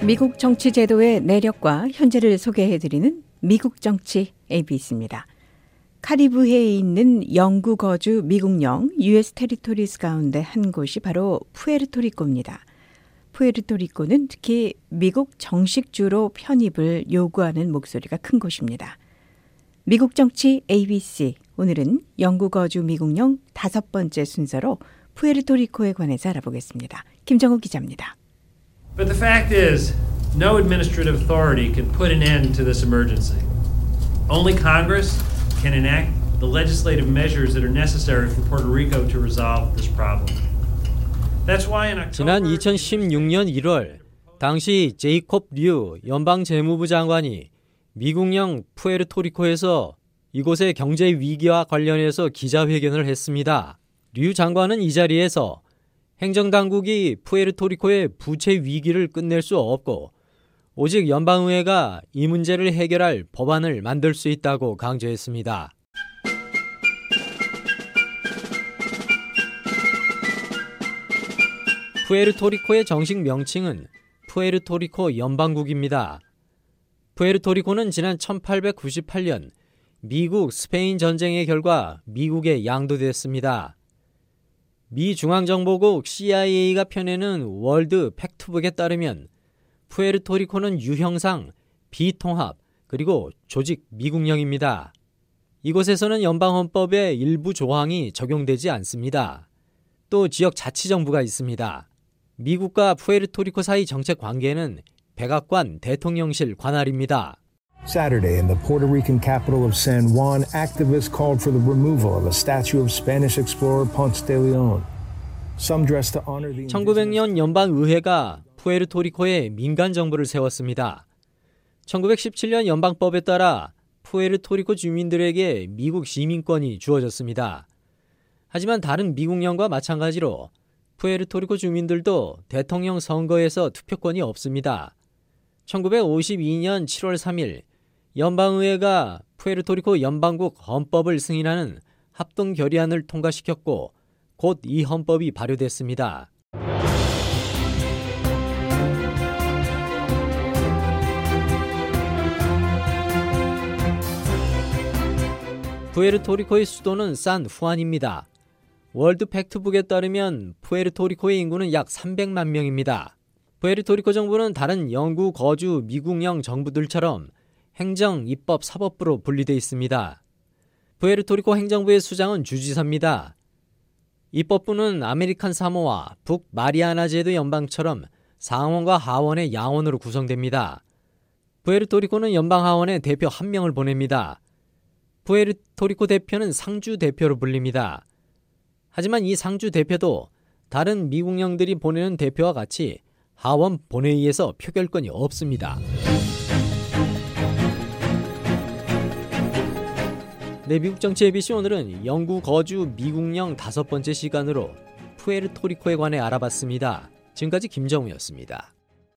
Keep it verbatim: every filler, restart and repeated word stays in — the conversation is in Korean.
미국 정치 제도의 내력과 현재를 소개해드리는 미국 정치 에이비씨입니다. 카리브해에 있는 영구 거주 미국령 유에스 테리토리스 가운데 한 곳이 바로 푸에르토리코입니다. 푸에르토리코는 특히 미국 정식주로 편입을 요구하는 목소리가 큰 곳입니다. 미국 정치 에이비씨, 오늘은 영구 거주 미국령 다섯 번째 순서로 푸에르토리코에 관해서 알아보겠습니다. 김정우 기자입니다. But the fact is, no administrative authority can put an end to this emergency. Only Congress can enact the legislative measures that are necessary for Puerto Rico to resolve this problem. That's why in October 지난 이천십육 년 일월 당시 제이콥 류 연방 재무부 장관이 미국령 푸에르토리코에서 이곳의 경제 위기와 관련해서 기자회견을 했습니다. 류 장관은 이 자리에서 행정당국이 푸에르토리코의 부채 위기를 끝낼 수 없고 오직 연방의회가 이 문제를 해결할 법안을 만들 수 있다고 강조했습니다. 푸에르토리코의 정식 명칭은 푸에르토리코 연방국입니다. 푸에르토리코는 지난 천팔백구십팔 년 미국 스페인 전쟁의 결과 미국에 양도됐습니다. 미 중앙정보국 씨아이에이가 펴내는 월드 팩트북에 따르면 푸에르토리코는 유형상 비통합 그리고 조직 미국령입니다. 이곳에서는 연방헌법의 일부 조항이 적용되지 않습니다. 또 지역 자치정부가 있습니다. 미국과 푸에르토리코 사이 정책 관계는 백악관 대통령실 관할입니다. Saturday, in the Puerto Rican capital of San Juan, activists called for the removal of a statue of Spanish explorer Ponce de Leon. Some dressed to honor the 천구백 년 연방의회가 푸에르토리코에 민간정부를 세웠습니다. 천구백십칠 년 연방법에 따라 푸에르토리코 주민들에게 미국 시민권이 주어졌습니다. 하지만 다른 미국령과 마찬가지로 푸에르토리코 주민들도 대통령 선거에서 투표권이 없습니다. 천구백오십이 년 칠월 삼 일 연방의회가 푸에르토리코 연방국 헌법을 승인하는 합동 결의안을 통과시켰고 곧 이 헌법이 발효됐습니다. 푸에르토리코의 수도는 산 후안입니다. 월드 팩트북에 따르면 푸에르토리코의 인구는 약 삼백만 명입니다. 푸에르토리코 정부는 다른 영구 거주 미국령 정부들처럼 행정, 입법, 사법부로 분리되어 있습니다. 푸에르토리코 행정부의 수장은 주지사입니다. 입법부는 아메리칸 사모아, 북 마리아나 제도 연방처럼 상원과 하원의 양원으로 구성됩니다. 푸에르토리코는 연방 하원에 대표 한 명을 보냅니다. 푸에르토리코 대표는 상주 대표로 불립니다. 하지만 이 상주 대표도 다른 미국령들이 보내는 대표와 같이 하원 본회의에서 표결권이 없습니다. 네, 미국 정치 에이비씨 오늘은 영구 거주 미국령 다섯 번째 시간으로 푸에르토리코에 관해 알아봤습니다. 지금까지 김정우였습니다.